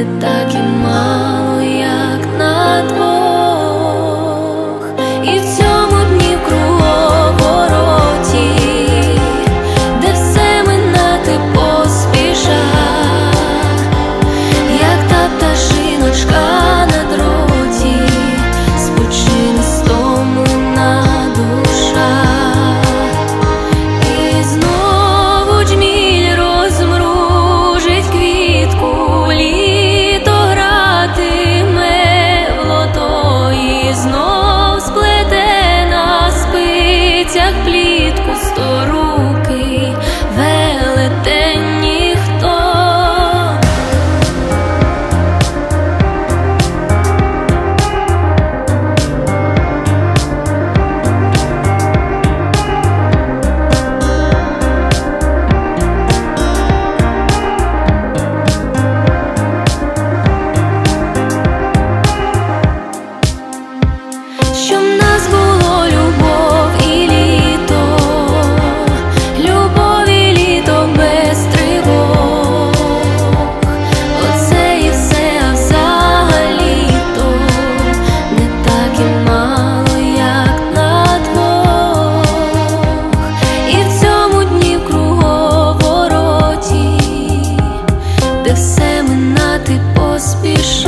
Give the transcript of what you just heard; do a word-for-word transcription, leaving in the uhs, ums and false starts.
не так і мало, як на двох. І в цьому дні в круговороті, де все минати поспіша, як та пташиночка на дроті, спочине стомлена душа. І знову джміль розмружить квітку, літо гратиме в лото, і знов сплете на спицях плітку сторукий велетень ніхто. Що в нас було любов і літо, любов і літо без тривог. Оце і все, а взагалі-то не так і мало, як на двох. І в цьому дні в круговороті, де все минати поспіша,